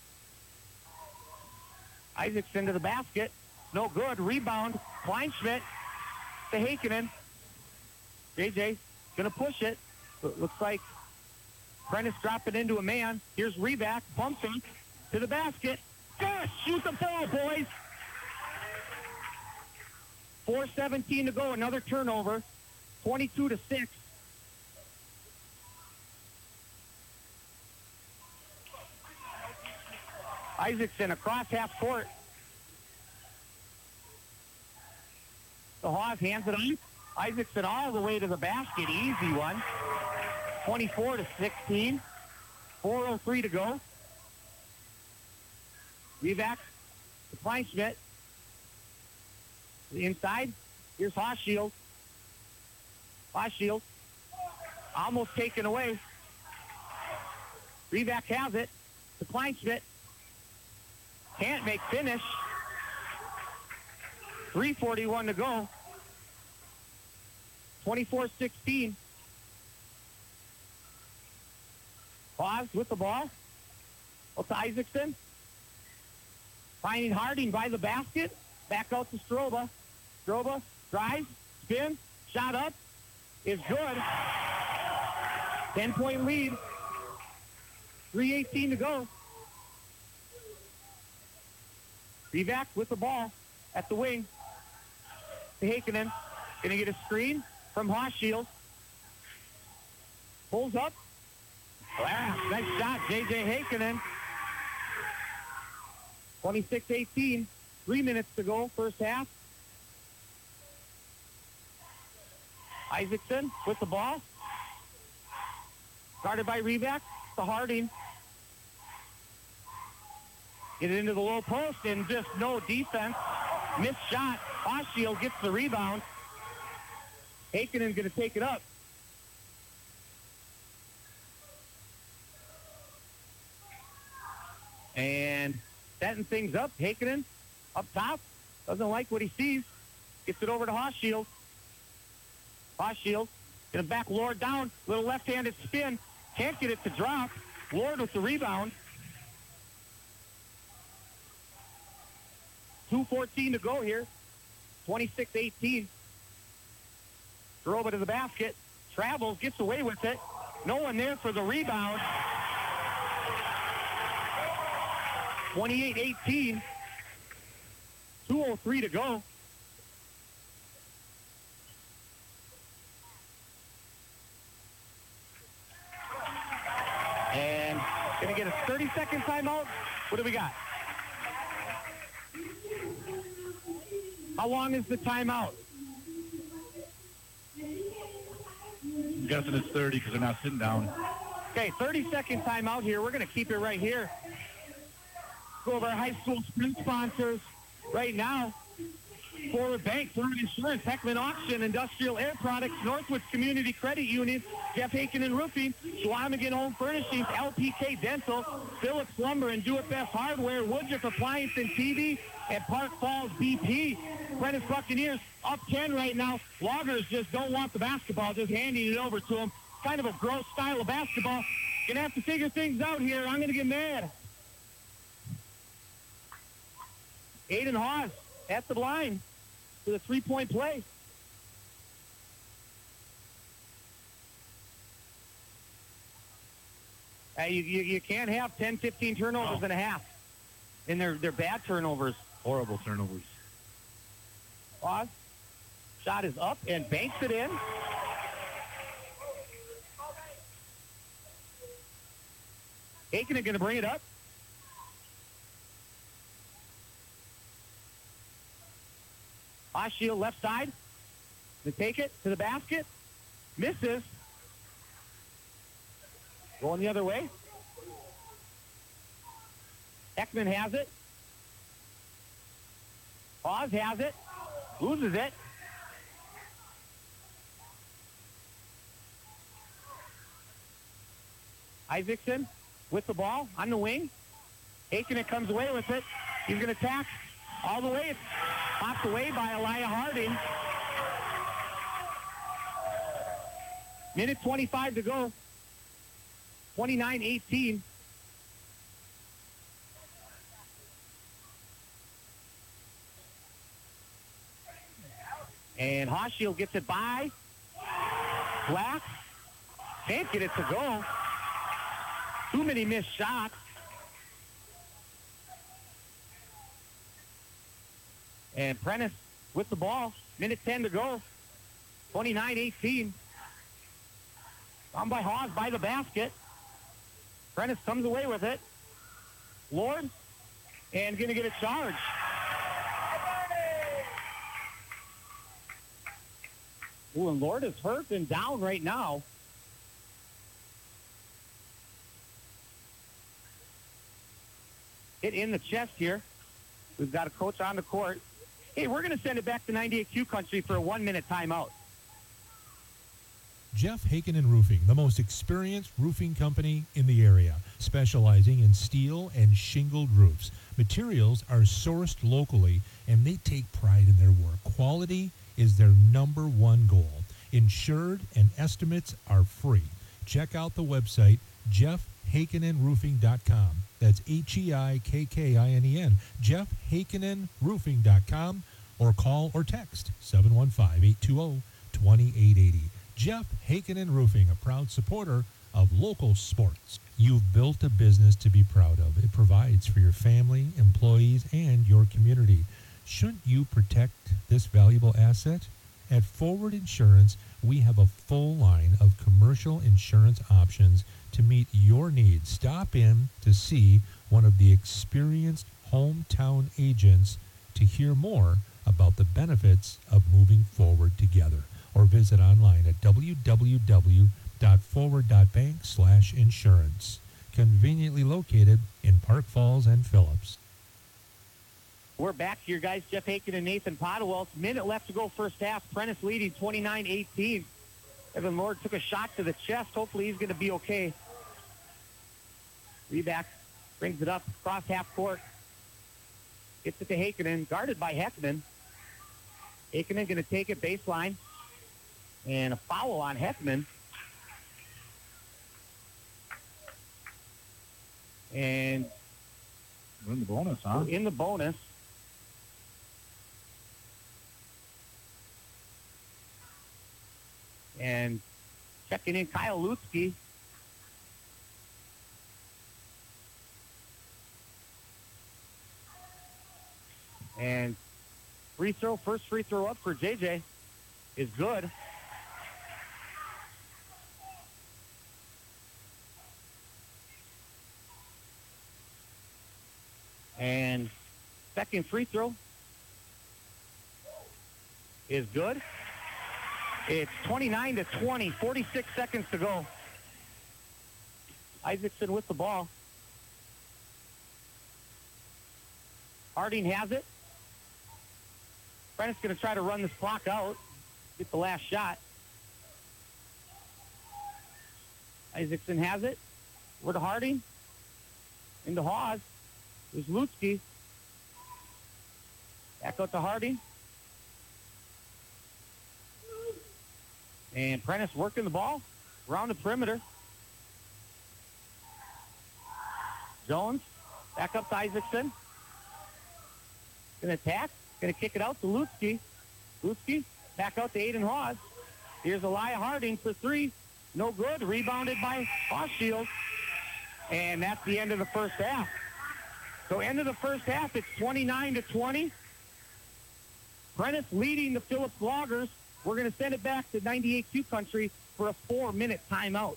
Isaacson to the basket. No good. Rebound. Kleinschmidt to Heikkinen. JJ going to push it. Looks like Prentice dropping into a man. Here's Revac. Pumping to the basket. Gosh, shoot the ball, boys. 4:17 to go. Another turnover. 22-6. Isaacson across half court. The Hawes hands it on. Isaacson all the way to the basket. Easy one. 24-16. 4:03 to go. Revac to Kleinschmidt. The inside. Here's Hochschild. Hochschild. Almost taken away. Revac has it to Kleinschmidt. Can't make finish. 3:41 to go. 24-16. Pause with the ball. Out to Isaacson. Finding Harding by the basket. Back out to Stroba. Stroba drives, spins, shot up. Is good. 10-point lead. 3:18 to go. Rivak with the ball at the wing. To Heikkinen. Going to get a screen from Hochschild. Pulls up. Wow, nice shot, J.J. Heikkinen. 26-18. 3 minutes to go, first half. Isaacson with the ball. Guarded by Rivak to Harding. Get it into the low post and just no defense. Missed shot. Hochschild gets the rebound. Heikkinen's going to take it up. And setting things up. Heikkinen up top. Doesn't like what he sees. Gets it over to Hochschild. Hochschild going to back Lord down. Little left-handed spin. Can't get it to drop. Lord with the rebound. 2:14 to go here. 26-18. Stroba to the basket. Travels, gets away with it. No one there for the rebound. 28-18. 2:03 to go. And going to get a 30-second timeout. What do we got? How long is the timeout? I'm guessing it's 30 because they're not sitting down. Okay, 30-second timeout here. We're going to keep it right here. Go over our high school sprint sponsors right now. Forward Bank, Fluid Insurance, Heckman Auction, Industrial Air Products, Northwoods Community Credit Union, Jeff Heikkinen Roofing, Schwamigan Home Furnishings, LPK Dental, Phillips Lumber, and Do It Best Hardware, Woodruff Appliance and TV, and Park Falls BP. Prentice Buccaneers up 10 right now. Loggers just don't want the basketball, just handing it over to them. Kind of a gross style of basketball. Gonna have to figure things out here. I'm gonna get mad. Aiden Hawes at the line for the three-point play. You can't have 10, 15 turnovers in a half. And they're bad turnovers. Horrible turnovers. Hawes. Shot is up and banks it in. Heikkinen going to bring it up. Hochschild left side. To take it to the basket. Misses. Going the other way. Ekman has it. Hawes has it. Loses it. Isaacson with the ball on the wing. Heikkinen comes away with it. He's going to tack all the way. It's popped away by Elijah Harding. Minute 25 to go. 29-18. And Hochschild gets it by Black. Can't get it to go. Too many missed shots. And Prentice with the ball. Minute 10 to go. 29-18. Down by Hawes by the basket. Prentice comes away with it. Lord. And going to get a charge. Ooh, and Lord is hurt and down right now. Hit in the chest here. We've got a coach on the court. Hey, we're going to send it back to 98Q Country for a 1-minute timeout. Jeff Heikkinen Roofing, the most experienced roofing company in the area, specializing in steel and shingled roofs. Materials are sourced locally, and they take pride in their work. Quality is their number one goal. Insured and estimates are free. Check out the website, jeffhakkinenroofing.com. That's HEIKKINEN, jeffhakkinenroofing.com, or call or text 715-820-2880. Jeff Hakinen Roofing, a proud supporter of local sports. You've built a business to be proud of. It provides for your family, employees, and your community. Shouldn't you protect this valuable asset? At Forward Insurance, we have a full line of commercial insurance options to meet your needs. Stop in to see one of the experienced hometown agents to hear more about the benefits of moving forward together, or visit online at www.forward.bank/insurance. Conveniently located in Park Falls and Phillips. We're back here, guys. Jeff Haken and Nathan Podewalt. Minute left to go first half. Prentice leading 29-18. Evan Lord took a shot to the chest. Hopefully he's going to be okay. Reback brings it up across half court. Gets it to Hakenen, guarded by Heckman. Hakenen going to take it baseline. And a foul on Heckman. And we're in the bonus, huh? In the bonus. And checking in Kyle Lutzke. And first free throw up for JJ is good. And second free throw is good. It's 29-20, 46 seconds to go. Isaacson with the ball. Harding has it. Prentice going to try to run this clock out, get the last shot. Isaacson has it. Over to Harding. Into Hawes. There's Lutzke. Back out to Harding. And Prentice working the ball around the perimeter. Jones back up to Isaacson. Going to attack. Going to kick it out to Lutzke. Lutzke back out to Aiden Hawes. Here's Elijah Harding for three. No good. Rebounded by Hochschild. And that's the end of the first half. So end of the first half, it's 29-20. Prentice leading the Phillips Loggers. We're going to send it back to 98Q Country for a 4-minute timeout.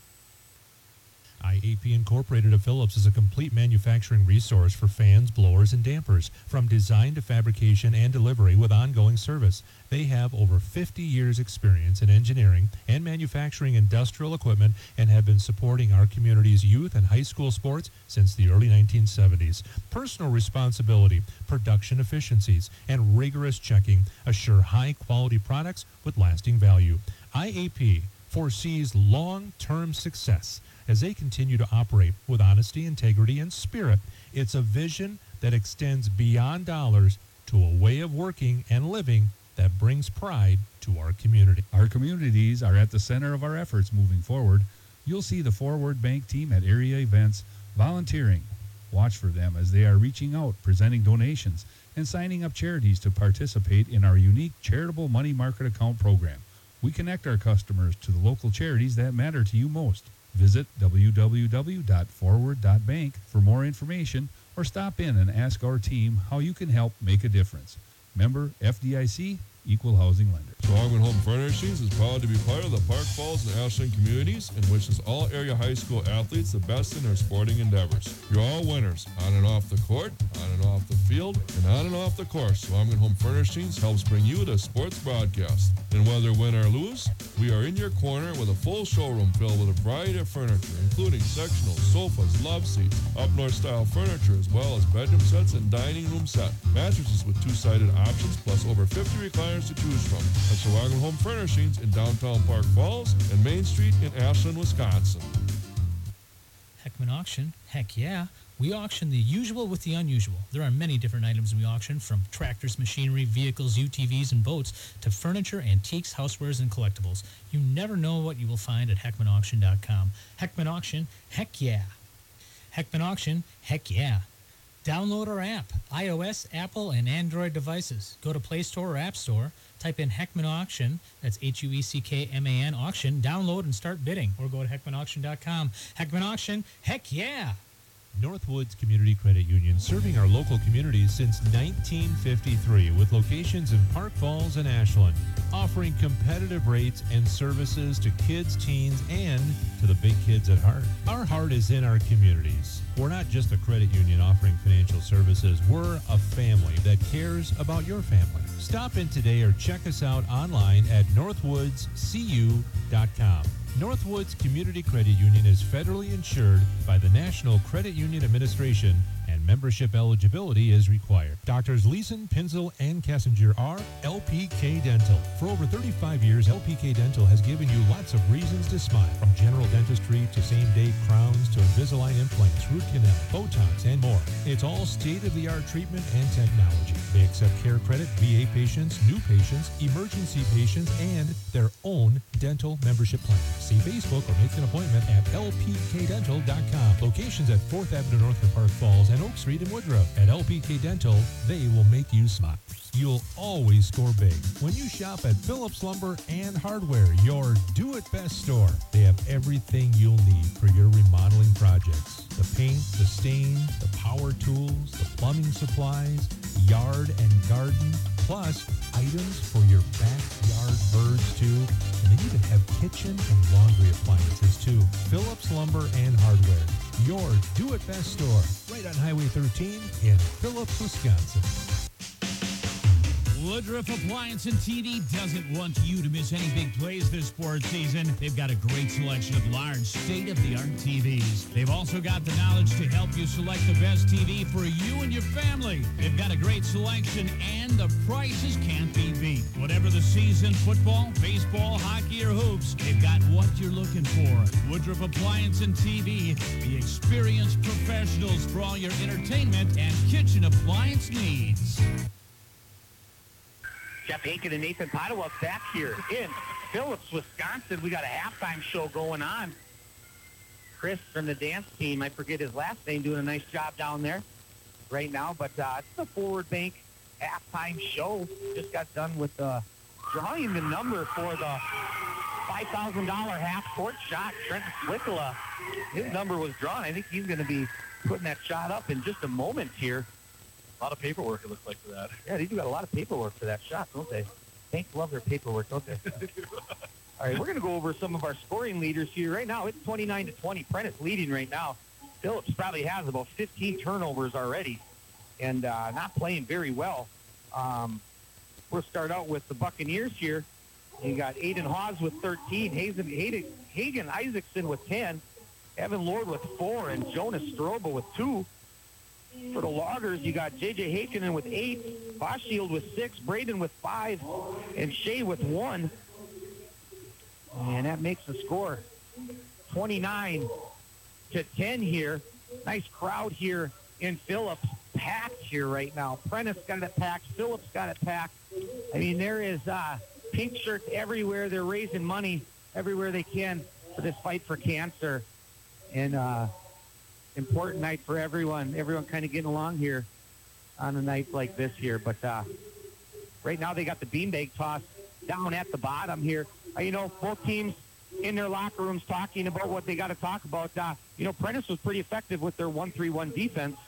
IAP Incorporated of Phillips is a complete manufacturing resource for fans, blowers, and dampers, from design to fabrication and delivery with ongoing service. They have over 50 years experience in engineering and manufacturing industrial equipment and have been supporting our community's youth and high school sports since the early 1970s. Personal responsibility, production efficiencies, and rigorous checking assure high-quality products with lasting value. IAP foresees long-term success as they continue to operate with honesty, integrity, and spirit. It's a vision that extends beyond dollars to a way of working and living that brings pride to our community. Our communities are at the center of our efforts moving forward. You'll see the Forward Bank team at area events volunteering. Watch for them as they are reaching out, presenting donations, and signing up charities to participate in our unique charitable money market account program. We connect our customers to the local charities that matter to you most. Visit www.forward.bank for more information or stop in and ask our team how you can help make a difference. Member FDIC, Equal Housing Lender. Swagman Home Furnishings is proud to be part of the Park Falls and Ashland communities and wishes all area high school athletes the best in their sporting endeavors. You're all winners, on and off the court, on and off the field, and on and off the course. Swagman Home Furnishings helps bring you the sports broadcast. And whether win or lose, we are in your corner with a full showroom filled with a variety of furniture, including sectionals, sofas, love seats, up-north style furniture, as well as bedroom sets and dining room set. Mattresses with two-sided options, plus over 50 recliners to choose from. At Shawagam Home Furnishings in downtown Park Falls and Main Street in Ashland, Wisconsin. Heckman Heckman Auction? Heck yeah. We auction the usual with the unusual. There are many different items we auction, from tractors, machinery, vehicles, UTVs, and boats, to furniture, antiques, housewares, and collectibles. You never know what you will find at HeckmanAuction.com. Heckman Auction? Heck yeah. Heckman Auction? Heck yeah. Download our app, iOS, Apple, and Android devices. Go to Play Store or App Store, type in Heckman Auction, that's HUECKMAN Auction, download and start bidding, or go to HeckmanAuction.com. Heckman Auction, heck yeah! Northwoods Community Credit Union, serving our local communities since 1953 with locations in Park Falls and Ashland, offering competitive rates and services to kids, teens, and to the big kids at heart. Our heart is in our communities. We're not just a credit union offering financial services. We're a family that cares about your family. Stop in today or check us out online at northwoodscu.com. Northwoods Community Credit Union is federally insured by the National Credit Union Administration, and membership eligibility is required. Doctors Leeson, Pinzel, and Kessinger are LPK Dental. For over 35 years, LPK Dental has given you lots of reasons to smile. From general dentistry to same-day crowns to Invisalign implants, root canal, Botox, and more. It's all state-of-the-art treatment and technology. They accept care credit, VA patients, new patients, emergency patients, and their own dental membership plan. See Facebook or make an appointment at lpkdental.com. Locations at 4th Avenue North in Park Falls and Oak Street in Woodruff. At LPK Dental, they will make you smile. You'll always score big when you shop at Phillips Lumber and Hardware, your do-it-best store. They have everything you'll need for your remodeling projects. The paint, the stain, the power tools, the plumbing supplies, yard and garden, plus items for your backyard birds too. And they even have kitchen and laundry appliances too. Phillips Lumber and Hardware, your do-it-best store, right on Highway 13 in Phillips, Wisconsin. Woodruff Appliance and TV doesn't want you to miss any big plays this sports season. They've got a great selection of large, state-of-the-art TVs. They've also got the knowledge to help you select the best TV for you and your family. They've got a great selection, and the prices can't be beat. Whatever the season, football, baseball, hockey, or hoops, they've got what you're looking for. Woodruff Appliance and TV, the experienced professionals for all your entertainment and kitchen appliance needs. Jeff Aiken and Nathan Potawuk back here in Phillips, Wisconsin. We got a halftime show going on. Chris from the dance team, I forget his last name, doing a nice job down there right now. But it's the Forward Bank halftime show. Just got done with drawing the number for the $5,000 half-court shot. Trent Swickla, his number was drawn. I think he's going to be putting that shot up in just a moment here. A lot of paperwork, it looks like, for that. Yeah, they do got a lot of paperwork for that shot, don't they? Saints love their paperwork, don't they? All right, we're going to go over some of our scoring leaders here. Right now, it's 29-20. Prentice leading right now. Phillips probably has about 15 turnovers already and not playing very well. We'll start out with the Buccaneers here. You got Aiden Hawes with 13, Hagen Isaacson with 10, Evan Lord with 4, and Jonas Stroba with 2. For the Loggers, you got J.J. Hakinen with 8, Boschild with 6, Braden with 5, and Shea with 1. And that makes the score 29-10 here. Nice crowd here in Phillips. Packed here right now. Prentice got it packed. Phillips got it packed. I mean, there is pink shirts everywhere. They're raising money everywhere they can for this fight for cancer. And important night for everyone. Everyone kind of getting along here on a night like this here. But right now they got the beanbag toss down at the bottom here. You know, both teams in their locker rooms talking about what they got to talk about. You know, Prentice was pretty effective with their 1-3-1 defense.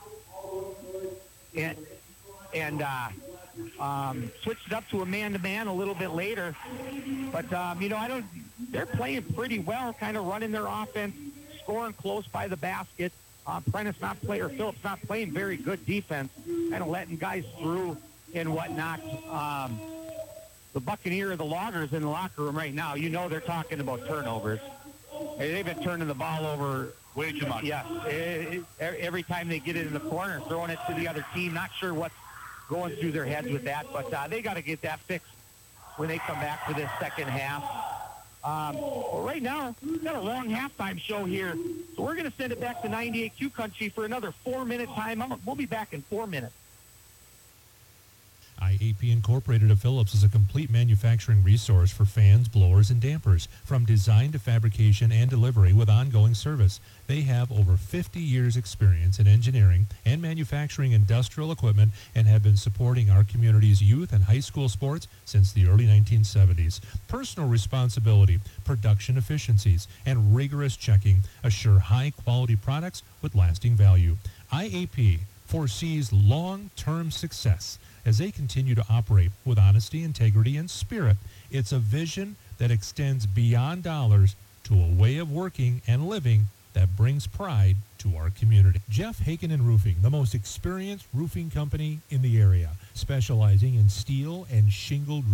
And switched it up to a man-to-man a little bit later. But, you know, they're playing pretty well, kind of running their offense, scoring close by the basket. Phillips not playing very good defense, kind of letting guys through and whatnot. The Buccaneer, the Loggers in the locker room right now, you know they're talking about turnovers. They've been turning the ball over way too much. Yes. Every time they get it in the corner, throwing it to the other team. Not sure what's going through their heads with that, but they got to get that fixed when they come back for this second half. Well, right now, we've got a long halftime show here, so we're going to send it back to 98Q Country for another 4-minute timeout. We'll be back in 4 minutes. IAP Incorporated of Phillips is a complete manufacturing resource for fans, blowers, and dampers, from design to fabrication and delivery with ongoing service. They have over 50 years experience in engineering and manufacturing industrial equipment and have been supporting our community's youth and high school sports since the early 1970s. Personal responsibility, production efficiencies, and rigorous checking assure high-quality products with lasting value. IAP foresees long-term success as they continue to operate with honesty, integrity, and spirit. It's a vision that extends beyond dollars to a way of working and living that brings pride to our community. Jeff Haken Roofing, the most experienced roofing company in the area, specializing in steel and shingled